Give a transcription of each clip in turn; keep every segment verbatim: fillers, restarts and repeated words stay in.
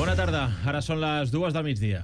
Bona tarda, ara són les dues del migdia.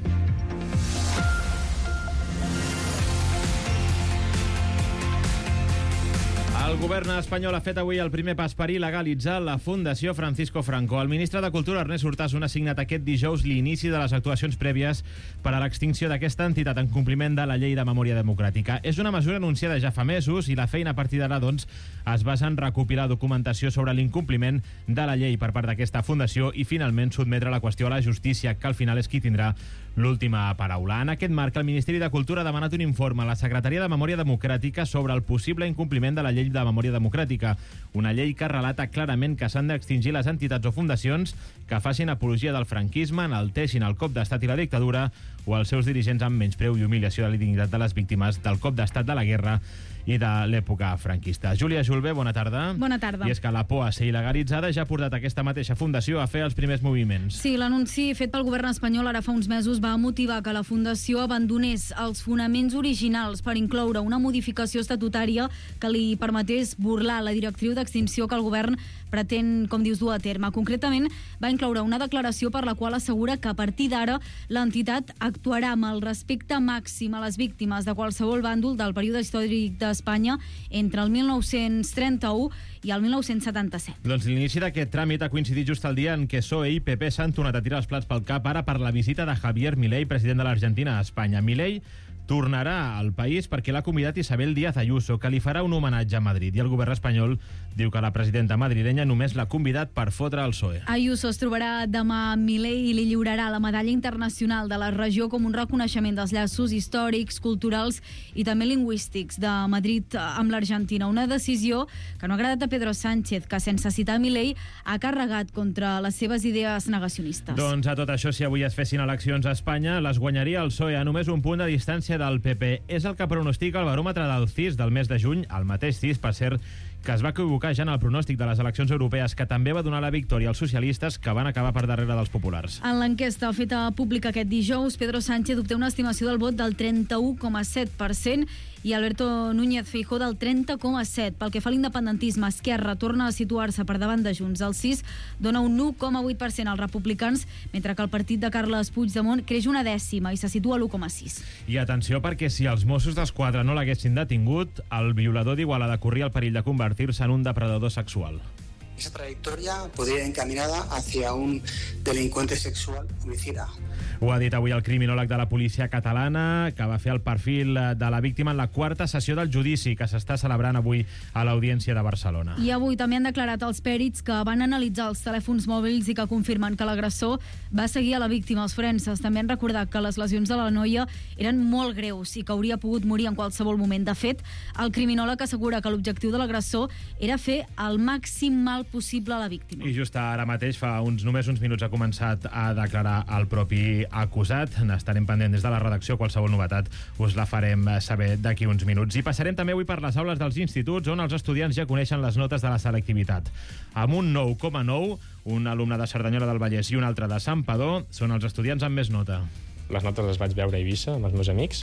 El govern espanyol ha fet avui el primer pas per il·legalitzar la Fundació Francisco Franco. El ministre de Cultura, Ernest Urtasun, ha signat aquest dijous l'inici de les actuacions prèvies per a l'extinció d'aquesta entitat en compliment de la Llei de Memòria Democràtica. És una mesura anunciada ja fa mesos i la feina a partir d'ara, doncs, es basa en recopilar documentació sobre l'incompliment de la llei per part d'aquesta fundació i finalment sotmetre la qüestió a la justícia, que al final és qui tindrà l'última paraula. En aquest marc, el Ministeri de Cultura ha demanat un informe a la Secretaria de Memòria Democràtica sobre el possible incompliment de la Llei de Memòria Democràtica, una llei que relata clarament que s'han d'extingir les entitats o fundacions que facin apologia del franquisme, enalteixin el cop d'estat i la dictadura o els seus dirigents amb menyspreu i humiliació de la dignitat de les víctimes del cop d'estat de la guerra i de l'època franquista. Júlia Julve, bona tarda. Bona tarda. I és que la por a ser il·legalitzada ja ha portat aquesta mateixa fundació a fer els primers moviments. Sí, l'anunci fet pel govern espanyol ara fa uns mesos va motivar que la fundació abandonés els fonaments originals per incloure una modificació estatutària que li permetés burlar la directriu d'extinció que el govern pretén, com dius, dur a terme. Concretament, va incloure una declaració per la qual assegura que a partir d'ara l'entitat actuarà amb el respecte màxim a les víctimes de qualsevol bàndol del període històric d'Espanya entre el mil nou-cents trenta-u i el mil nou-cents setanta-set. Doncs l'inici d'aquest tràmit ha coincidit just el dia en què P S O E i P P s'han tornat a tirar els plats pel cap ara per la visita de Javier Milei, president de l'Argentina a Espanya. Milei tornarà al país perquè l'ha convidat Isabel Díaz Ayuso, que li farà un homenatge a Madrid, i el govern espanyol diu que la presidenta madrilenya només l'ha convidat per fotre el P S O E. Ayuso es trobarà demà amb Milei i li lliurarà la medalla internacional de la regió com un reconeixement dels llaços històrics, culturals i també lingüístics de Madrid amb l'Argentina. Una decisió que no ha agradat a Pedro Sánchez, que sense citar Milei ha carregat contra les seves idees negacionistes. Doncs a tot això, si avui es fessin eleccions a Espanya, les guanyaria el P S O E a només un punt de distància del P P. És el que pronostica el baròmetre del C I S del mes de juny, el mateix C I S, per cert, que es va equivocar ja en el pronòstic de les eleccions europees, que també va donar la victòria als socialistes, que van acabar per darrere dels populars. En l'enquesta feta pública aquest dijous, Pedro Sánchez obté una estimació del vot del trenta-u coma set per cent i Alberto Núñez Feijóo del trenta coma set per cent. Pel que fa a l'independentisme, Esquerra torna a situar-se per davant de Junts. El C I S dona un u coma vuit per cent als republicans, mentre que el partit de Carles Puigdemont creix una dècima i se situa a l'u coma sis. I atenció, perquè si els Mossos d'Esquadra no l'haguessin detingut, el violador d'Igualada corria el perill de convertir-se en un depredador sexual. Esa trayectoria podría ir encaminada hacia un delincuente sexual homicida. Ho ha dit avui el criminòleg de la policia catalana, que va fer el perfil de la víctima en la quarta sessió del judici que s'està celebrant avui a l'Audiència de Barcelona. I avui també han declarat els pèrits que van analitzar els telèfons mòbils i que confirmen que l'agressor va seguir a la víctima. Els forenses també han recordat que les lesions de la noia eren molt greus i que hauria pogut morir en qualsevol moment. De fet, el criminòleg assegura que l'objectiu de l'agressor era fer el màxim mal possible a la víctima. I just ara mateix, fa uns només uns minuts, ha començat a declarar el propi acusat. N'estarem pendents des de la redacció. Qualsevol novetat us la farem saber d'aquí uns minuts. I passarem també avui per les aules dels instituts, on els estudiants ja coneixen les notes de la selectivitat. Amb un nou coma nou, un alumne de Cerdanyola del Vallès i un altre de Santpedor són els estudiants amb més nota. Les notes les vaig veure a Eivissa amb els meus amics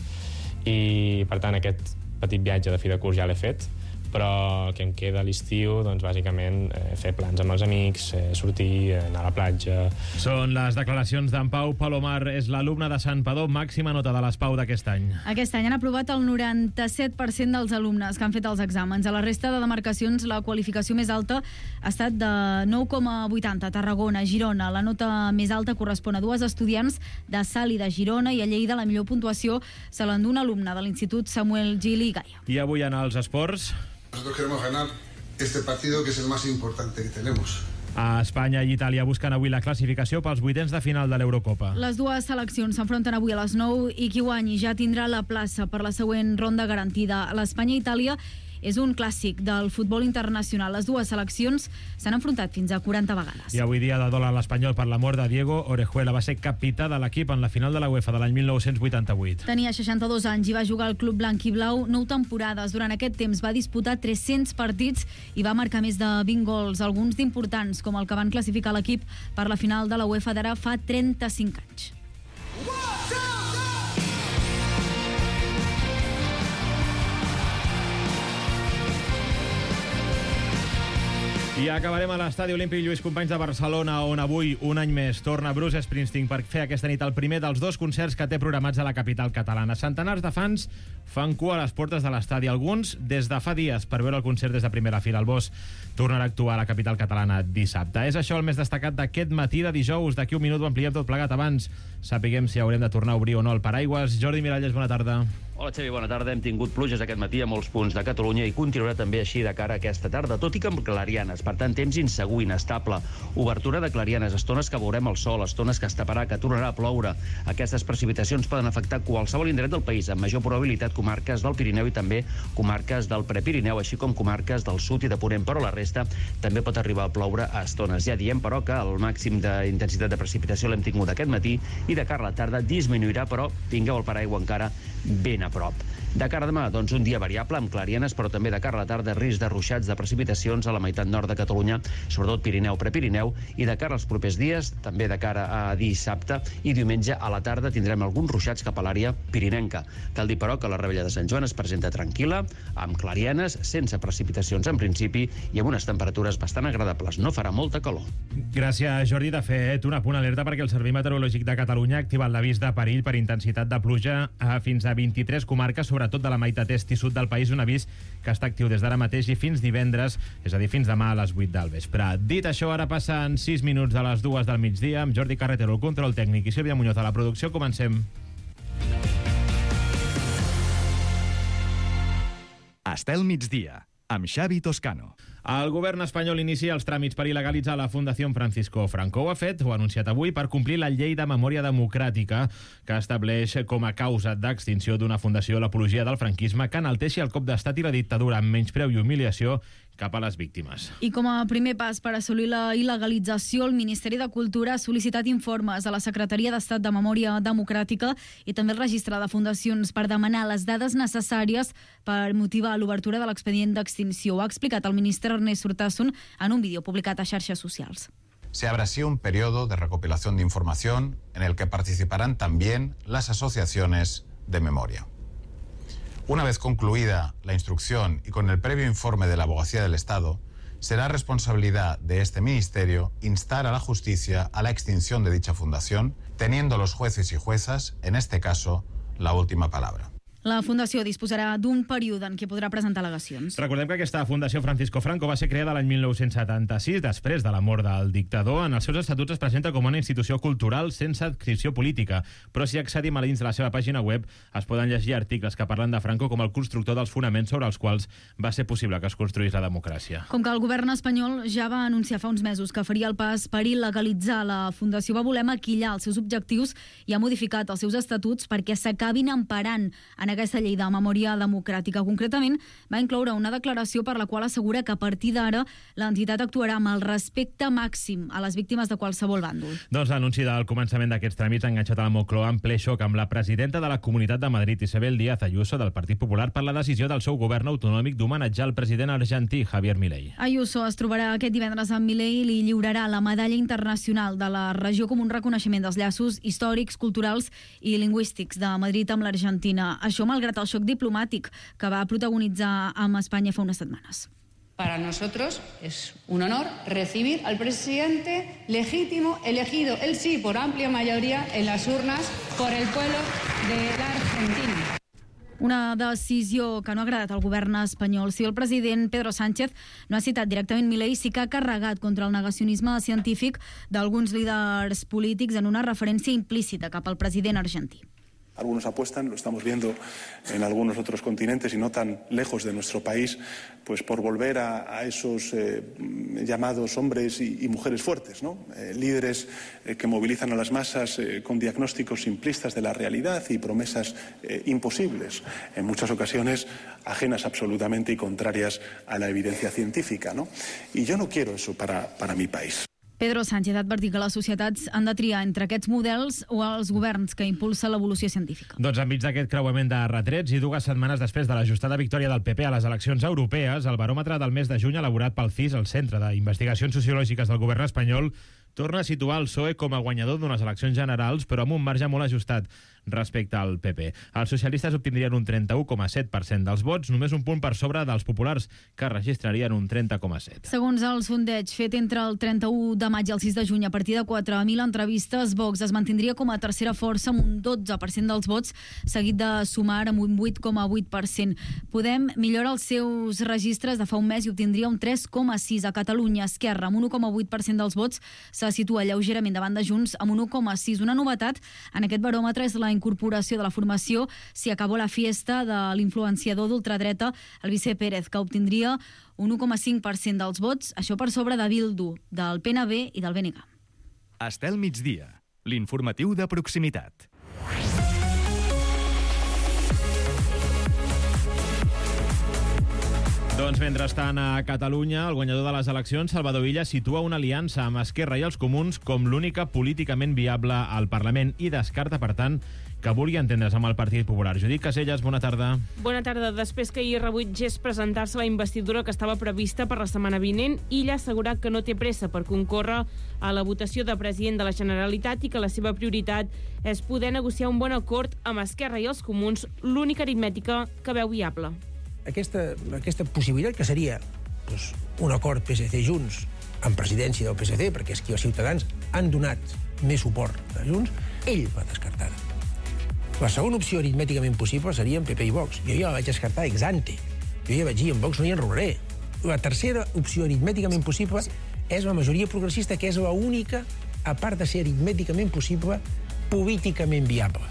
i, per tant, aquest petit viatge de fi de curs ja l'he fet, però que em queda a l'estiu, doncs bàsicament eh, fer plans amb els amics, eh, sortir, eh, anar a la platja. Són les declaracions d'en Pau Palomar, és l'alumne de Santpedor, màxima nota de les Pau d'aquest any. Aquest any han aprovat el noranta-set per cent dels alumnes que han fet els exàmens. A la resta de demarcacions la qualificació més alta ha estat de nou coma vuitanta. Tarragona, Girona, la nota més alta correspon a dues estudiants de Sal i de Girona, i a Lleida la millor puntuació se l'endú un alumne de l'Institut Samuel Gili i Gaia. I avui en els esports... Nosotros queremos ganar este partido, que es el más importante que tenemos. A Espanya i Itàlia busquen avui la classificació pels vuitens de final de l'Eurocopa. Les dues seleccions s'enfronten avui a les nou i qui guanyi ja tindrà la plaça per la següent ronda garantida. L'Espanya i Itàlia és un clàssic del futbol internacional. Les dues seleccions s'han enfrontat fins a quaranta vegades. I avui dia de dòlar a l'Espanyol per la mort de Diego Orejuela. Va ser capità de l'equip en la final de la UEFA de l'any mil nou-cents vuitanta-vuit. Tenia seixanta-dos anys i va jugar al club blanc i blau nou temporades. Durant aquest temps va disputar tres-cents partits i va marcar més de vint gols, alguns d'importants, com el que van classificar l'equip per la final de la UEFA d'ara fa trenta-cinc anys. I acabarem a l'Estadi Olímpic Lluís Companys de Barcelona, on avui, un any més, torna Bruce Springsteen per fer aquesta nit el primer dels dos concerts que té programats a la capital catalana. Centenars de fans fan cua a les portes de l'estadi, alguns des de fa dies, per veure el concert des de primera fila. El Bosch tornarà a actuar a la capital catalana dissabte. És això el més destacat d'aquest matí de dijous. D'aquí un minut ho ampliem tot plegat. Abans sapiguem si haurem de tornar a obrir o no el paraigües. Jordi Miralles, bona tarda. Hola, Xavi, bona tarda. Hem tingut pluges aquest matí a molts punts de Catalunya i continuarà també així de cara a aquesta tarda, tot i que amb clarianes. Per tant, temps insegur, inestable. Obertura de clarianes, estones que veurem el sol, estones que es taparà, que tornarà a ploure. Aquestes precipitacions poden afectar qualsevol indret del país, amb major probabilitat comarques del Pirineu i també comarques del Prepirineu, així com comarques del sud i de Ponent, però la resta també pot arribar a ploure a estones. Ja diem, però, que el màxim d'intensitat de precipitació l'hem tingut aquest matí i de cara a la tarda disminuirà, però tingueu el paraigua encara ben a prop. De cara a demà, doncs, un dia variable amb clarianes, però també de cara a la tarda risc de ruixats de precipitacions a la meitat nord de Catalunya, sobretot Pirineu, Prepirineu, i de cara als propers dies, també de cara a dissabte i diumenge a la tarda tindrem alguns ruixats cap a l'àrea pirinenca. Cal dir, però, que la Rebella de Sant Joan es presenta tranquil·la, amb clarianes, sense precipitacions en principi i amb unes temperatures bastant agradables. No farà molta calor. Gràcies, Jordi. De fet, un apunt alerta perquè el Servei Meteorològic de Catalunya ha activat l'avís de perill per intensitat de pluja a fins a vint-i-tres comarques, sobretot de la meitat est i sud del país, un avís que està actiu des d'ara mateix i fins divendres, és a dir, fins demà a les vuit del vespre. Dit això, ara passen sis minuts de les dues del migdia, amb Jordi Carretero, el control tècnic, i Sílvia Muñoz a la producció. Comencem. Estel migdia, amb Xavi Toscano. El govern espanyol inicia els tràmits per il·legalitzar la Fundació Francisco Franco. Ho ha fet, ho ha anunciat avui, per complir la llei de memòria democràtica que estableix com a causa d'extinció d'una fundació l'apologia del franquisme que enalteixi el cop d'estat i la dictadura amb menyspreu i humiliació cap a les víctimes. I com a primer pas per assolir la il·legalització, el Ministeri de Cultura ha sol·licitat informes a la Secretaria d'Estat de Memòria Democràtica i també al Registre de Fundacions per demanar les dades necessàries per motivar l'obertura de l'expedient d'extinció. Ho ha explicat el ministre Ernest Urtasun en un vídeo publicat a xarxes socials. Se abre así un periodo de recopilación de información en el que participarán también las asociaciones de memoria. Una vez concluida la instrucción y con el previo informe de la Abogacía del Estado, será responsabilidad de este Ministerio instar a la justicia a la extinción de dicha fundación, teniendo los jueces y juezas, en este caso, la última palabra. La Fundació disposarà d'un període en què podrà presentar al·legacions. Recordem que aquesta Fundació Francisco Franco va ser creada l'any mil nou-cents setanta-sis, després de la mort del dictador. En els seus estatuts es presenta com una institució cultural sense adscripció política, però si accedim a dins de la seva pàgina web es poden llegir articles que parlen de Franco com el constructor dels fonaments sobre els quals va ser possible que es construís la democràcia. Com que el govern espanyol ja va anunciar fa uns mesos que faria el pas per il·legalitzar la Fundació, va voler maquillar els seus objectius i ha modificat els seus estatuts perquè s'acabin emparant en aquesta llei de memòria democràtica. Concretament, va incloure una declaració per la qual assegura que a partir d'ara l'entitat actuarà amb el respecte màxim a les víctimes de qualsevol bàndol. Doncs l'anunci del començament d'aquests tràmits ha enganxat a la Moncloa en ple xoc amb la presidenta de la Comunitat de Madrid, Isabel Díaz Ayuso, del Partit Popular, per la decisió del seu govern autonòmic d'homenatjar el president argentí, Javier Milei. Ayuso es trobarà aquest divendres amb Milei i li lliurarà la medalla internacional de la regió com un reconeixement dels llaços històrics, culturals i lingüístics de Madrid amb l'Argentina. Això malgrat el xoc diplomàtic que va protagonitzar amb Espanya fa unes setmanes. Para nosotros es un honor recibir al presidente legítimo, elegido, él sí, por amplia mayoría en las urnas por el pueblo de la Argentina. Una decisió que no ha agradat al govern espanyol. Si el president Pedro Sánchez no ha citat directament Milei, sí que ha carregat contra el negacionisme científic d'alguns líders polítics en una referència implícita cap al president argentí. Algunos apuestan, lo estamos viendo en algunos otros continentes y no tan lejos de nuestro país, pues por volver a, a esos eh, llamados hombres y, y mujeres fuertes, ¿no? Eh, líderes eh, que movilizan a las masas eh, con diagnósticos simplistas de la realidad y promesas eh, imposibles, en muchas ocasiones ajenas absolutamente y contrarias a la evidencia científica, ¿no? Y yo no quiero eso para, para mi país. Pedro Sánchez ha advertit que les societats han de triar entre aquests models o els governs que impulsa l'evolució científica. Doncs enmig d'aquest creuament de retrets i dues setmanes després de l'ajustada victòria del P P a les eleccions europees, el baròmetre del mes de juny elaborat pel C I S, el Centre d'Investigacions Sociològiques del Govern espanyol, torna a situar el P S O E com a guanyador d'unes eleccions generals, però amb un marge molt ajustat. respecte al P P. Els socialistes obtindrien un trenta-u coma set per cent dels vots, només un punt per sobre dels populars, que registrarien un trenta coma set. Segons el sondeig fet entre el trenta-u de maig i el sis de juny, a partir de quatre mil entrevistes, Vox es mantindria com a tercera força amb un dotze per cent dels vots, seguit de Sumar amb un vuit coma vuit per cent. Podem millora els seus registres de fa un mes i obtindria un tres coma sis. A Catalunya, Esquerra, amb un u coma vuit per cent dels vots, se situa lleugerament davant de Junts amb un u coma sis. Una novetat en aquest baròmetre és la incorporació de la formació Si acabó la fiesta de l'influenciador d'ultradreta, el Vicé Pérez, que obtindria un u coma cinc per cent dels vots, això per sobre de Bildu, del P N B i del B N G. Estel migdia, l'informatiu de proximitat. Doncs mentrestant, a Catalunya, el guanyador de les eleccions, Salvador Illa, situa una aliança amb Esquerra i els Comuns com l'única políticament viable al Parlament i descarta, per tant, que vulgui entendre's amb el Partit Popular. Judit Caselles, bona tarda. Bona tarda. Després que ahir rebutgés presentar-se la investidura que estava prevista per la setmana vinent, Illa ha assegurat que no té pressa per concórrer a la votació de president de la Generalitat i que la seva prioritat és poder negociar un bon acord amb Esquerra i els Comuns, l'única aritmètica que veu viable. Aquesta, aquesta possibilitat que seria doncs, un acord P S C Junts en presidència del P S C, perquè és que els ciutadans han donat més suport a Junts, ell va descartar. La segona opció aritmèticament possible serien P P i Vox. Jo ja la vaig descartar ex ante. Jo ja vaig dir, en Vox no hi enrolaré. La tercera opció aritmèticament possible és la majoria progressista, que és l'única, a part de ser aritmèticament possible, políticament viable.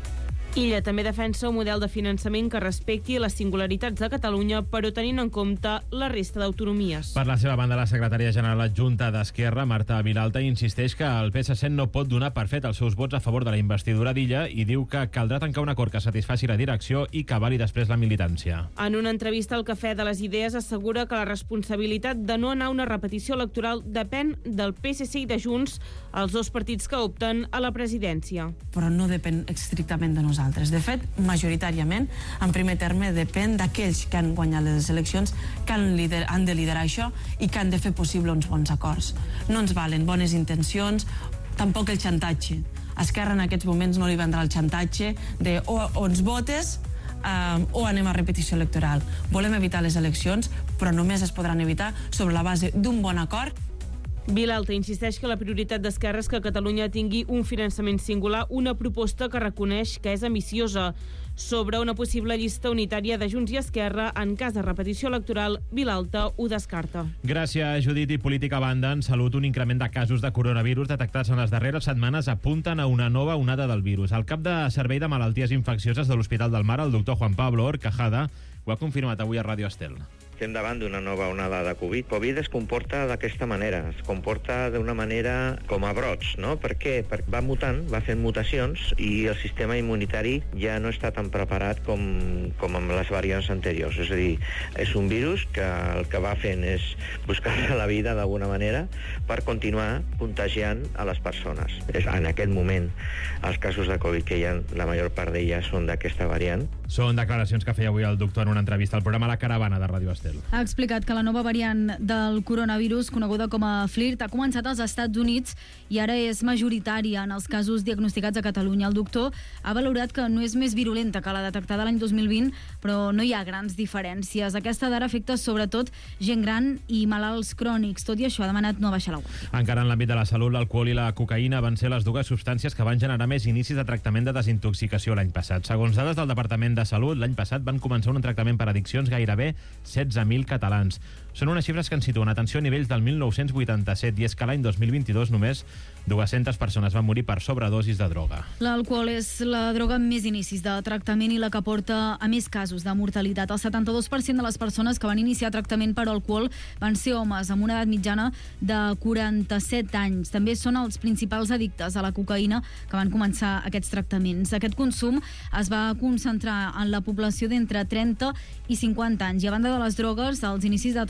Illa també defensa un model de finançament que respecti les singularitats de Catalunya, però tenint en compte la resta d'autonomies. Per la seva banda, la secretària general adjunta d'Esquerra, Marta Vilalta, insisteix que el P S C no pot donar per fet els seus vots a favor de la investidura d'Illa i diu que caldrà tancar un acord que satisfaci la direcció i que avali després la militància. En una entrevista al Cafè de les Idees assegura que la responsabilitat de no anar a una repetició electoral depèn del P S C i de Junts, els dos partits que opten a la presidència. Però no depèn estrictament de nosaltres. De fet, majoritàriament, en primer terme, depèn d'aquells que han guanyat les eleccions, que han, lider, han de liderar això i que han de fer possible uns bons acords. No ens valen bones intencions, tampoc el xantatge. A Esquerra en aquests moments no li vendrà el xantatge de o, o ens votes eh, o anem a repetició electoral. Volem evitar les eleccions, però només es podran evitar sobre la base d'un bon acord. Vilalta insisteix que la prioritat d'Esquerra és que Catalunya tingui un finançament singular, una proposta que reconeix que és ambiciosa. Sobre una possible llista unitària de Junts i Esquerra, en cas de repetició electoral, Vilalta ho descarta. Gràcies, Judit. I política a banda, en salut, un increment de casos de coronavirus detectats en les darreres setmanes apunten a una nova onada del virus. El cap de Servei de Malalties Infeccioses de l'Hospital del Mar, el doctor Juan Pablo Horcajada, ho ha confirmat avui a Ràdio Estel. Estem davant d'una nova onada de Covid. Covid es comporta d'aquesta manera, es comporta d'una manera com a brots, no? Per què? Perquè va mutant, va fent mutacions i el sistema immunitari ja no està tan preparat com, com amb les variants anteriors. És a dir, és un virus que el que va fent és buscar la vida d'alguna manera per continuar contagiant a les persones. És, en aquest moment, els casos de Covid que hi ha, la major part d'elles són d'aquesta variant. Són declaracions que feia avui el doctor en una entrevista al programa La Caravana de Ràdio Estel. Ha explicat que la nova variant del coronavirus, coneguda com a Flirt, ha començat als Estats Units i ara és majoritària en els casos diagnosticats a Catalunya. El doctor ha valorat que no és més virulenta que la detectada l'any dos mil vint, però no hi ha grans diferències. Aquesta d'ara afecta sobretot gent gran i malalts crònics. Tot i això, ha demanat no baixar la guàrdia. Encara en l'àmbit de la salut, l'alcohol i la cocaïna van ser les dues substàncies que van generar més inicis de tractament de desintoxicació l'any passat. Segons dades del Departament de Salut, l'any passat van començar un tractament per addiccions gairebé setze mil catalans. Són unes xifres que ens situen, atenció, a nivells del mil nou-cents vuitanta-set, i és que l'any dos mil vint-i-dos només dues-centes persones van morir per sobredosis de droga. L'alcohol és la droga amb més inicis de tractament i la que porta a més casos de mortalitat. El setanta-dos per cent de les persones que van iniciar tractament per alcohol van ser homes amb una edat mitjana de quaranta-set anys. També són els principals addictes a la cocaïna que van començar aquests tractaments. Aquest consum es va concentrar en la població d'entre trenta i cinquanta anys. I a banda de les drogues, els inicis de tractament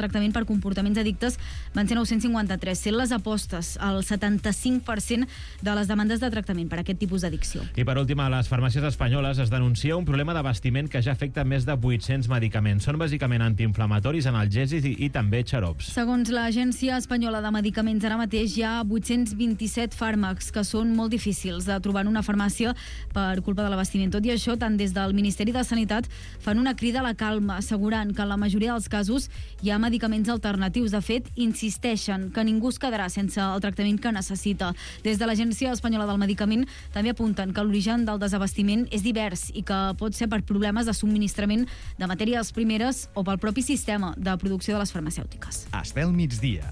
tractament per comportaments addictes van ser nou-cents cinquanta-tres, sent les apostes el setanta-cinc per cent de les demandes de tractament per aquest tipus d'addicció. I per últim, a les farmàcies espanyoles es denuncia un problema d'abastiment que ja afecta més de vuit-cents medicaments. Són bàsicament antiinflamatoris, analgèsics i, i també xarops. Segons l'Agència Espanyola de Medicaments, ara mateix hi ha vuit-cents vint-i-set fàrmacs que són molt difícils de trobar en una farmàcia per culpa de l'abastiment. Tot i això, tant des del Ministeri de Sanitat fan una crida a la calma, assegurant que en la majoria dels casos hi ha medicaments alternatius. De fet, insisteixen que ningú es quedarà sense el tractament que necessita. Des de l'Agència Espanyola del Medicament també apunten que l'origen del desabastiment és divers i que pot ser per problemes de subministrament de matèries primeres o pel propi sistema de producció de les farmacèutiques. Estel migdia.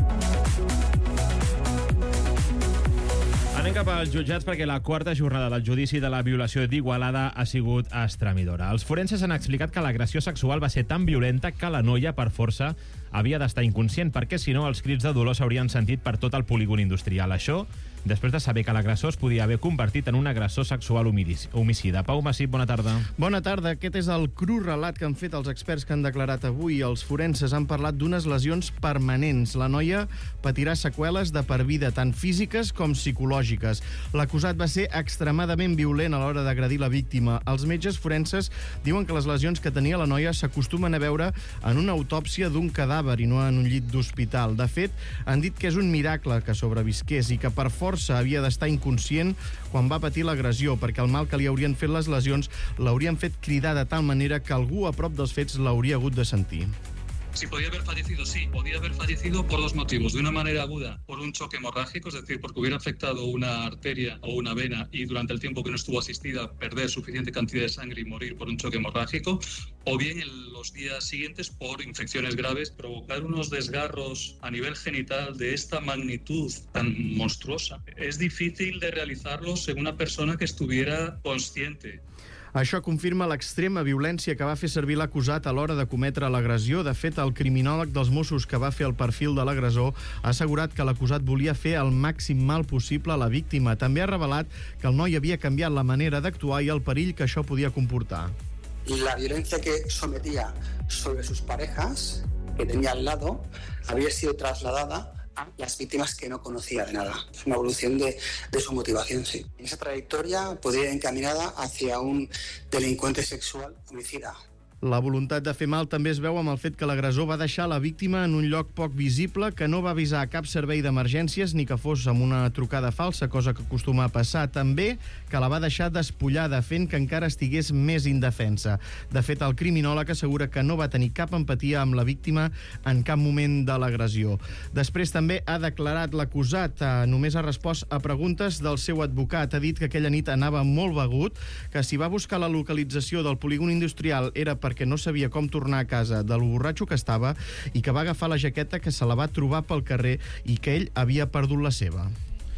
Anem cap als jutjats perquè la quarta jornada del judici de la violació d'Igualada ha sigut estremidora. Els forenses han explicat que l'agressió sexual va ser tan violenta que la noia, per força, havia d'estar inconscient, perquè si no els crits de dolor s'haurien sentit per tot el polígon industrial. Això després de saber que l'agressor es podia haver convertit en un agressor sexual homicida. Pau Massip, bona tarda. Bona tarda. Aquest és el cru relat que han fet els experts que han declarat avui. Els forenses han parlat d'unes lesions permanents. La noia patirà seqüeles de per vida, tant físiques com psicològiques. L'acusat va ser extremadament violent a l'hora d'agredir la víctima. Els metges forenses diuen que les lesions que tenia la noia s'acostumen a veure en una autòpsia d'un cadàver i no en un llit d'hospital. De fet, han dit que és un miracle que sobrevisqués i que per força havia d'estar inconscient quan va patir l'agressió, perquè el mal que li haurien fet les lesions l'haurien fet cridar de tal manera que algú a prop dels fets l'hauria hagut de sentir. Si podía haber fallecido, sí. Podía haber fallecido por dos motivos. De una manera aguda, por un choque hemorrágico, es decir, porque hubiera afectado una arteria o una vena y durante el tiempo que no estuvo asistida perder suficiente cantidad de sangre y morir por un choque hemorrágico, o bien en los días siguientes por infecciones graves, provocar unos desgarros a nivel genital de esta magnitud tan monstruosa. Es difícil de realizarlos en una persona que estuviera consciente. Això confirma l'extrema violència que va fer servir l'acusat a l'hora de cometre l'agressió. De fet, el criminòleg dels Mossos que va fer el perfil de l'agressor ha assegurat que l'acusat volia fer el màxim mal possible a la víctima. També ha revelat que el noi havia canviat la manera d'actuar i el perill que això podia comportar. La violencia que sometía sobre sus parejas, que tenía al lado, había sido trasladada a las víctimas que no conocía de nada. Es una evolución de, de su motivación, sí. Esa trayectoria podría ir encaminada hacia un delincuente sexual homicida. La voluntat de fer mal també es veu amb el fet que l'agressor va deixar la víctima en un lloc poc visible, que no va avisar a cap servei d'emergències ni que fos amb una trucada falsa, cosa que acostuma a passar. També que la va deixar despullada, fent que encara estigués més indefensa. De fet, el criminòleg assegura que no va tenir cap empatia amb la víctima en cap moment de l'agressió. Després també ha declarat l'acusat, eh, només ha respost a preguntes del seu advocat. Ha dit que aquella nit anava molt begut, que si va buscar la localització del polígon industrial era perquè no sabia com tornar a casa de lo borratxo que estava i que va agafar la jaqueta que se la va trobar pel carrer i que ell havia perdut la seva.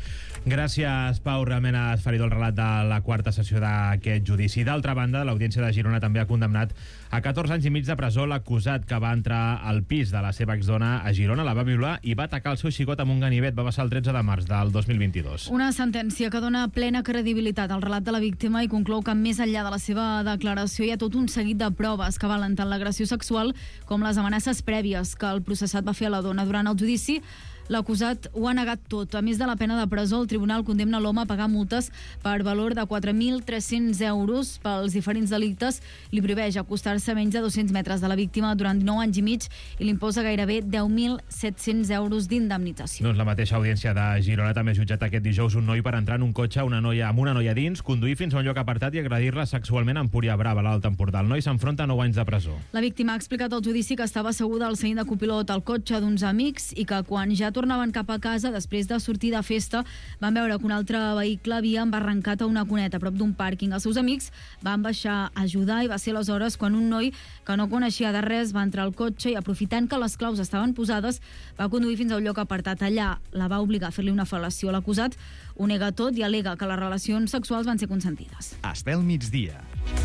Gràcies, Pau. Realment ha esferit el relat de la quarta sessió d'aquest judici. D'altra banda, l'Audiència de Girona també ha condemnat a catorze anys i mig de presó l'acusat que va entrar al pis de la seva exdona a Girona, la va violar i va atacar el seu xicot amb un ganivet. Va passar el tretze de març del dos mil vint-i-dos. Una sentència que dona plena credibilitat al relat de la víctima i conclou que més enllà de la seva declaració hi ha tot un seguit de proves que valen tant l'agressió sexual com les amenaces prèvies que el processat va fer a la dona. Durant el judici, l'acusat ho ha negat tot. A més de la pena de presó, el tribunal condemna l'home a pagar multes per valor de quatre mil tres-cents euros pels diferents delictes, li prohibeix acostar-se a menys de dos-cents metres de la víctima durant nou anys i mig i li imposa gairebé deu mil set-cents euros d'indemnització. Doncs la mateixa Audiència de Girona també ha jutjat aquest dijous un noi per entrar en un cotxe una noia, amb una noia dins, conduir fins a un lloc apartat i agredir-la sexualment a Empúria Brava, a l'Alt Empordà. El noi s'enfronta a nou anys de presó. La víctima ha explicat al judici que estava asseguda al seient de copilot al cotxe d'uns amics i que quan ja tornaven cap a casa, després de sortir de festa, van veure que un altre vehicle havia embarrancat a una cuneta a prop d'un pàrquing. Els seus amics van baixar a ajudar i va ser aleshores quan un noi que no coneixia de res va entrar al cotxe i, aprofitant que les claus estaven posades, va conduir fins a un lloc apartat. Allà la va obligar a fer-li una fel·lació. L'acusat ho nega tot i al·lega que les relacions sexuals van ser consentides. Estel migdia.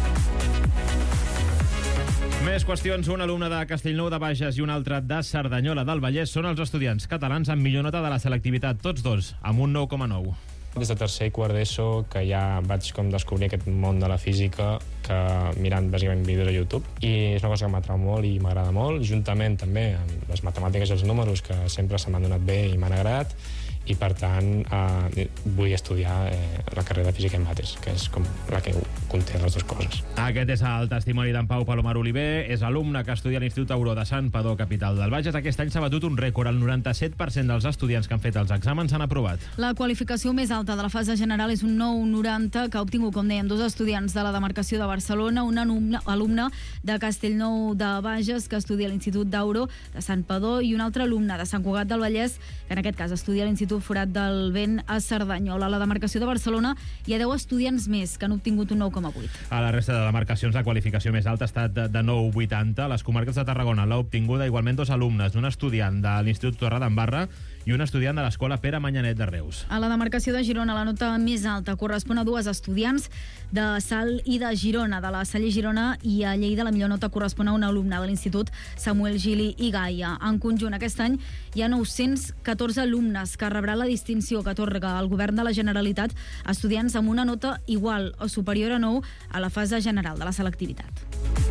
Més qüestions. Un alumne de Castellnou de Bages i un altre de Cerdanyola del Vallès són els estudiants catalans amb millor nota de la selectivitat, tots dos, amb un nou coma nou. Des de tercer i quart d'ESO que ja vaig com descobrir aquest món de la física que mirant bàsicament vídeos a YouTube, i és una cosa que m'atrau molt i m'agrada molt, juntament també amb les matemàtiques i els números que sempre se m'han donat bé i m'han agradat, i per tant eh, vull estudiar eh, la carrera de Física i Mates, que és com la que conté les dues coses. Aquest és el testimoni d'en Pau Palomar Oliver, és alumne que estudia a l'Institut Tauró de Sant Padó, capital del Bages. Aquest any s'ha batut un rècord, el noranta-set per cent dels estudiants que han fet els exàmens s'han aprovat. La qualificació més alta de la fase general és un nou noranta que ha obtingut, com dèiem, dos estudiants de la demarcació de Barcelona, un alumne, alumne de Castellnou de Bages que estudia a l'Institut Tauró de Sant Padó i un altre alumne de Sant Cugat del Vallès que en aquest cas estudia a l'Institut Forat del Vent a Cerdanyola. A la demarcació de Barcelona hi ha deu estudiants més que han obtingut un nou coma vuit. A la resta de demarcacions la qualificació més alta ha estat de nou coma vuitanta. A les comarques de Tarragona l'ha obtinguda igualment dos alumnes, un estudiant de l'Institut Torredembarra i un estudiant de l'Escola Pere Manyanet de Reus. A la demarcació de Girona la nota més alta correspon a dues estudiants de Salt i de Girona, de la Salle Girona, i a Lleida la millor nota correspon a un alumne de l'Institut Samuel Gili i Gaia. En conjunt, aquest any hi ha nou-cents catorze alumnes que rebran la distinció que atorga el Govern de la Generalitat a estudiants amb una nota igual o superior a nou a la fase general de la selectivitat.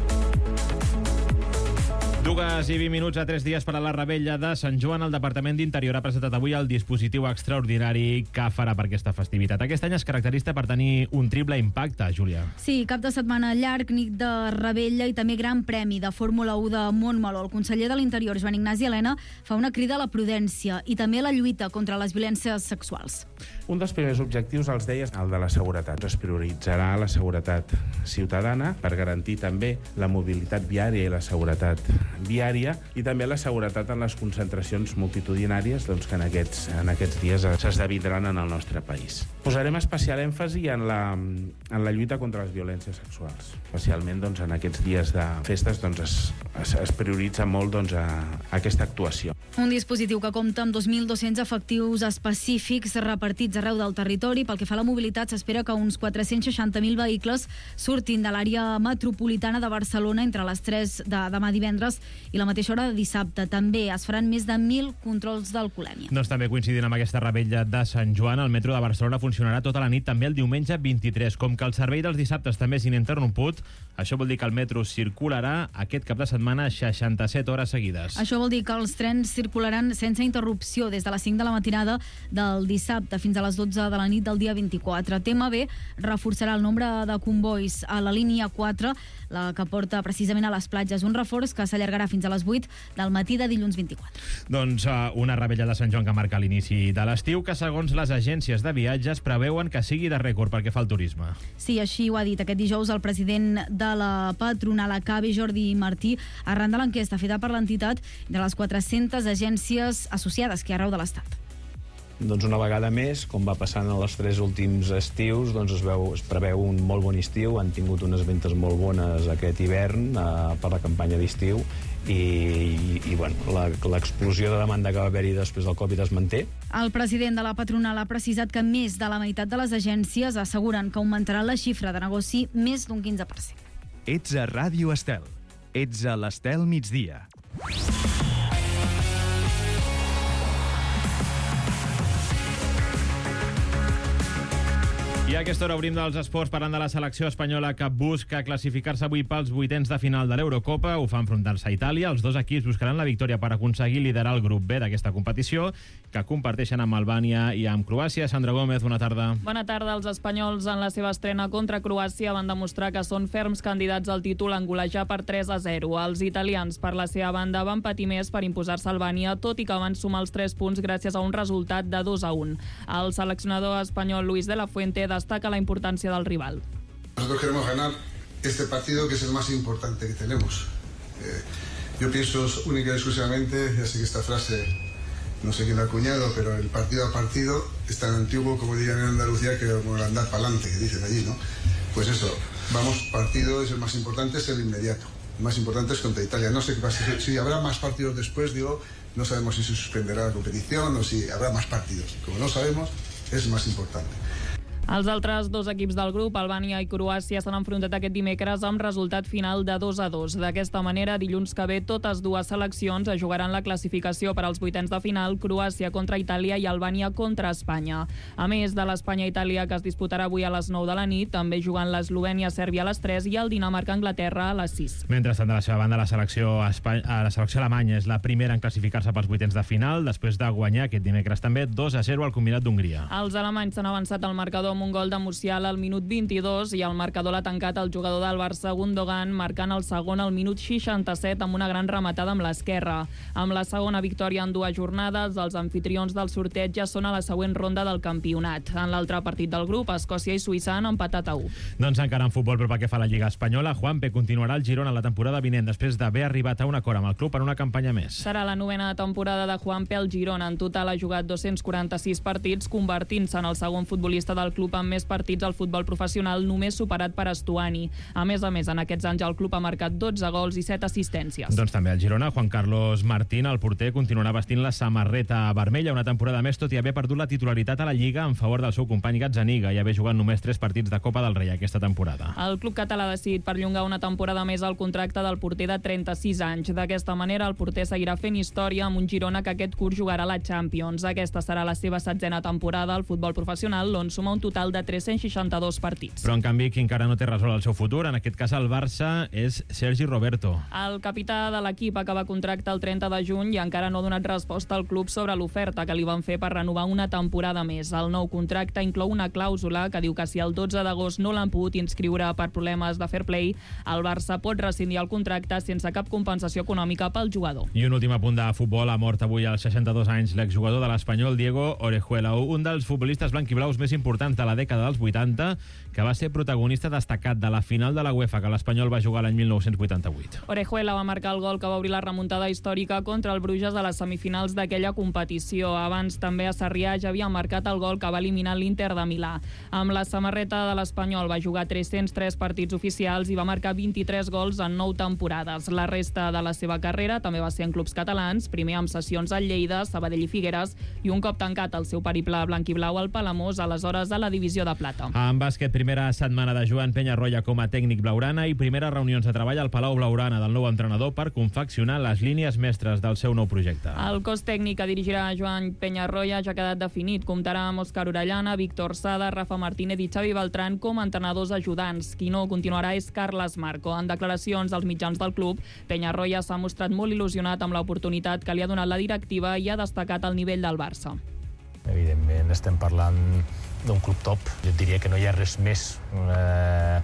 Dues i vint minuts a tres dies per a la Rebella de Sant Joan. El Departament d'Interior ha presentat avui el dispositiu extraordinari que farà per aquesta festivitat. Aquest any es caracteritza per tenir un triple impacte, Júlia. Sí, cap de setmana llarg, nit de Rebella i també gran premi de Fórmula u de Montmeló. El conseller de l'Interior, Joan Ignasi Elena, fa una crida a la prudència i també a la lluita contra les violències sexuals. Un dels primers objectius, els deia, el de la seguretat. Es prioritzarà la seguretat ciutadana per garantir també la mobilitat viària i la seguretat viària i també la seguretat en les concentracions multitudinàries doncs, que en aquests, en aquests dies s'esdevindran en el nostre país. Posarem especial èmfasi en la, en la lluita contra les violències sexuals. Especialment doncs, en aquests dies de festes doncs, es, es, es prioritza molt doncs, a, a aquesta actuació. Un dispositiu que compta amb dos mil dos-cents efectius específics repartits arreu del territori. Pel que fa a la mobilitat, s'espera que uns quatre-cents seixanta mil vehicles surtin de l'àrea metropolitana de Barcelona entre les tres de demà divendres i la mateixa hora de dissabte. També es faran més de mil controls d'alcoholèmia. Doncs també coincidint amb aquesta Rebella de Sant Joan, el metro de Barcelona funcionarà tota la nit, també el diumenge vint-i-tres. Com que el servei dels dissabtes també és ininterromput, això vol dir que el metro circularà aquest cap de setmana seixanta-set hores seguides. Això vol dir que els trens circularan sense interrupció des de les cinc de la matinada del dissabte fins a les dotze de la nit del dia vint-i-quatre. T M B reforçarà el nombre de convois a la línia quatre, la que porta precisament a les platges, un reforç que s'allargarà fins a les vuit del matí de dilluns vint-i-quatre. Doncs uh, una Rebella de Sant Joan que marca l'inici de l'estiu, que segons les agències de viatges preveuen que sigui de rècord perquè fa el turisme. Sí, així ho ha dit aquest dijous el president de la patronal A C A B, Jordi Martí, arran de l'enquesta feta per l'entitat de les quatre-centes agències associades que hi ha arreu de l'Estat. Doncs una vegada més, com va passant en els tres últims estius, doncs es, veu, es preveu un molt bon estiu, han tingut unes ventes molt bones aquest hivern eh, per la campanya d'estiu i, i, i bueno, l'explosió de demanda que va haver-hi després del Covid es manté. El president de la patronal ha precisat que més de la meitat de les agències asseguren que augmentarà la xifra de negoci més d'un quinze per cent. Ets a Ràdio Estel. Ets a l'Estel migdia. I a aquesta hora obrim dels esports parlant de la selecció espanyola que busca classificar-se avui pels vuitens de final de l'Eurocopa. Ho fa enfrontant-se a Itàlia. Els dos equips buscaran la victòria per aconseguir liderar el grup B d'aquesta competició, que comparteixen amb Albània i amb Croàcia. Sandra Gómez, bona tarda. Bona tarda. Els espanyols en la seva estrena contra Croàcia van demostrar que són ferms candidats al títol en golejar per tres a zero. Els italians, per la seva banda, van patir més per imposar-se a Albània, tot i que van sumar els tres punts gràcies a un resultat de dos a un. El seleccionador espanyol Luis de la Fuente destaca la importància del rival. Nosotros queremos ganar este partido, que es el más importante que tenemos. Eh, yo pienso única y exclusivamente, ya sé que esta frase no sé quién la ha acuñado, pero el partido a partido es tan antiguo, como dirían en Andalucía, que como el andar para adelante, que dicen allí, ¿no? Pues eso, vamos, partido es el más importante, es el inmediato. El más importante es contra Italia. No sé qué pasa, si habrá más partidos después, digo, no sabemos si se suspenderá la competición o si habrá más partidos. Como no sabemos, es más importante. Els altres dos equips del grup, Albània i Croàcia, s'han enfrontat aquest dimecres amb resultat final de dos a dos. D'aquesta manera, dilluns que ve, totes dues seleccions jugaran la classificació per als vuitens de final, Croàcia contra Itàlia i Albània contra Espanya. A més de l'Espanya-Itàlia, que es disputarà avui a les nou de la nit, també jugant l'Eslovènia-Sèrbia a les tres i el Dinamarca-Anglaterra a les sis. Mentrestant, de la seva banda, la selecció, Espanya, la selecció alemanya és la primera en classificar-se pels vuitens de final, després de guanyar aquest dimecres també dos a zero al combinat d'Hongria. Els alemanys s'han avançat al marcador amb un gol de Musiala al minut vint-i-dos i el marcador l'ha tancat el jugador del Barça, Gundogan, marcant el segon al minut seixanta-set amb una gran rematada amb l'esquerra. Amb la segona victòria en dues jornades, els anfitrions del sorteig ja són a la següent ronda del campionat. En l'altre partit del grup, Escòcia i Suïssa han empatat a u. Doncs encara en futbol, però pel que fa a la Lliga Espanyola, Juanpe continuarà al Girona la temporada vinent després d'haver arribat a un acord amb el club per una campanya més. Serà la novena temporada de Juanpe al Girona. En total ha jugat dos-cents quaranta-sis partits, convertint-se en el segon futbolista del club amb més partits al futbol professional, només superat per Estuani. A més a més, en aquests anys el club ha marcat dotze gols i set assistències. Doncs també al Girona, Juan Carlos Martín, el porter, continuarà vestint la samarreta vermella una temporada més, tot i haver perdut la titularitat a la Lliga en favor del seu company Gazzaniga i haver jugat només tres partits de Copa del Rei aquesta temporada. El club català ha decidit perllongar una temporada més el contracte del porter de trenta-sis anys. D'aquesta manera, el porter seguirà fent història amb un Girona que aquest curs jugarà a la Champions. Aquesta serà la seva setzena temporada al futbol professional, on suma un total de tres-cents seixanta-dos partits. Però, en canvi, qui encara no té resolt el seu futur, en aquest cas el Barça, és Sergi Roberto. El capità de l'equip acaba contracte el trenta de juny i encara no ha donat resposta al club sobre l'oferta que li van fer per renovar una temporada més. El nou contracte inclou una clàusula que diu que si el dotze d'agost no l'han pogut inscriure per problemes de fair play, el Barça pot rescindir el contracte sense cap compensació econòmica pel jugador. I un últim apunt de futbol. Ha mort avui als seixanta-dos anys l'exjugador de l'Espanyol Diego Orejuela, un dels futbolistes blanquiblaus més importants de la dècada dels vuitanta, que va ser protagonista destacat de la final de la UEFA que l'Espanyol va jugar l'any mil nou-cents vuitanta-vuit. Orejuela va marcar el gol que va obrir la remuntada històrica contra el Bruges a les semifinals d'aquella competició. Abans també a Sarrià ja havia marcat el gol que va eliminar l'Inter de Milà. Amb la samarreta de l'Espanyol va jugar tres-cents tres partits oficials i va marcar vint-i-tres gols en nou temporades. La resta de la seva carrera també va ser en clubs catalans, primer amb sessions al Lleida, Sabadell i Figueres, i un cop tancat el seu periple blanquiblau al Palamós, aleshores a la divisió de plata. En bàsquet, primera setmana de Joan Peñarroya com a tècnic blaugrana i primeres reunions de treball al Palau Blaugrana del nou entrenador per confeccionar les línies mestres del seu nou projecte. El cos tècnic que dirigirà Joan Peñarroya ja ha quedat definit. Comptarà amb Òscar Orellana, Víctor Sada, Rafa Martínez i Xavi Beltrán com a entrenadors ajudants. Qui no continuarà és Carles Marco. En declaracions als mitjans del club, Peñarroya s'ha mostrat molt il·lusionat amb l'oportunitat que li ha donat la directiva i ha destacat el nivell del Barça. Evidentment estem parlant d'un club top. Jo diria que no hi ha res més eh,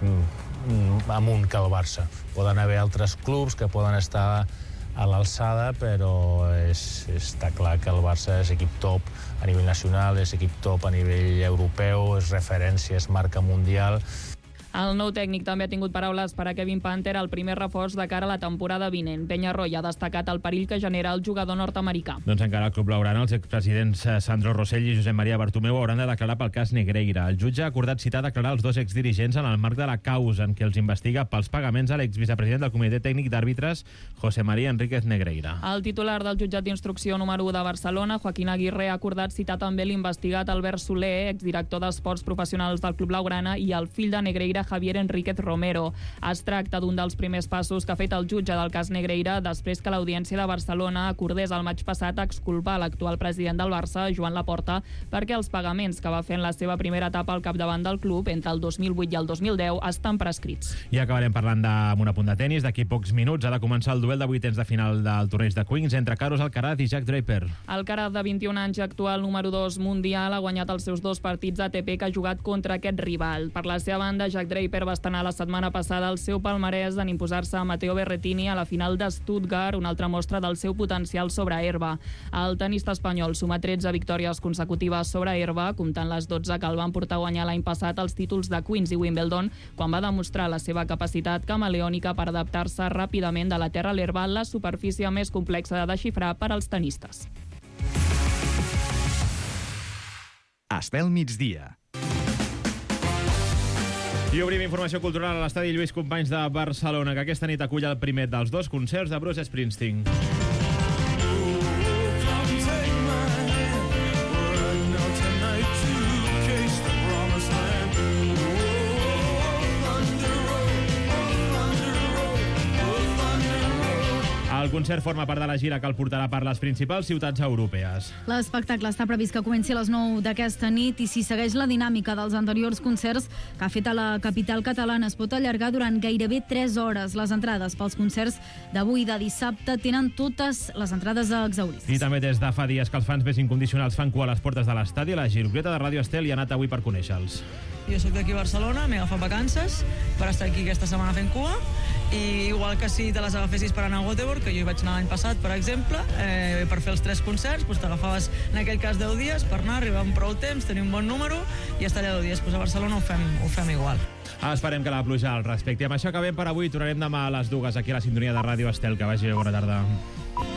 amunt que el Barça. Poden haver altres clubs que poden estar a l'alçada, però és, està clar que el Barça és equip top a nivell nacional, és equip top a nivell europeu, és referència, és marca mundial. El nou tècnic també ha tingut paraules per a Kevin Panther, el primer reforç de cara a la temporada vinent. Peñarroya ha destacat el perill que genera el jugador nord-americà. Doncs encara al club blaugrana, els expresidents Sandro Rossell i Josep Maria Bartomeu hauran de declarar pel cas Negreira. El jutge ha acordat citar a declarar els dos exdirigents en el marc de la causa en què els investiga pels pagaments a l'exvicepresident del Comitè Tècnic d'Àrbitres, José María Enríquez Negreira. El titular del jutjat d'instrucció número u de Barcelona, Joaquín Aguirre, ha acordat citar també l'investigat Albert Soler, exdirector d'Esports Professionals del club blaugrana, i el fill de Negreira, Javier Enríquez Romero. Es tracta d'un dels primers passos que ha fet el jutge del cas Negreira després que l'Audiència de Barcelona acordés el maig passat exculpar l'actual president del Barça, Joan Laporta, perquè els pagaments que va fer en la seva primera etapa al capdavant del club entre el dos mil vuit i el dos mil deu estan prescrits. I acabarem parlant d'un apunt de tenis. D'aquí pocs minuts ha de començar el duel de vuitens de final del torneig de Queens entre Carlos Alcaraz i Jack Draper. Alcaraz, de vint-i-un anys, actual número dos mundial, ha guanyat els seus dos partits A T P que ha jugat contra aquest rival. Per la seva banda, Jack Draper va estrenar la setmana passada el seu palmarès en imposar-se a Matteo Berrettini a la final de Stuttgart, una altra mostra del seu potencial sobre herba. El tenista espanyol suma tretze victòries consecutives sobre herba, comptant les dotze que el van portar a guanyar l'any passat els títols de Queens i Wimbledon, quan va demostrar la seva capacitat camaleònica per adaptar-se ràpidament de la terra a l'herba, la superfície més complexa de desxifrar per als tenistes. Espel migdia. I obrim informació cultural a l'estadi Lluís Companys de Barcelona, que aquesta nit acull el primer dels dos concerts de Bruce Springsteen. concert forma part de la gira que el portarà per les principals ciutats europees. L'espectacle està previst que comenci a les nou d'aquesta nit i si segueix la dinàmica dels anteriors concerts que ha fet a la capital catalana es pot allargar durant gairebé tres hores. Les entrades pels concerts d'avui i de dissabte tenen totes les entrades exaurides. I també des de fa dies que els fans més incondicionals fan cua a les portes de l'estadi, la Girogleta de Ràdio Estel hi ha anat avui per conèixer-los. Jo soc d'aquí a Barcelona, m'he agafat vacances per estar aquí aquesta setmana fent cua i igual que si te les agafessis per anar a Göteborg, que jo hi vaig anar l'any passat, per exemple, eh, per fer els tres concerts, doncs t'agafaves en aquell cas deu dies per anar, arribar amb prou temps, tenir un bon número i estar allà deu dies. Doncs a Barcelona ho fem, ho fem igual. Ah, esperem que la pluja al respecte. I amb això acabem per avui. Tornarem demà a les dues aquí a la sintonia de Ràdio Estel. Que vagi bé, bona tarda.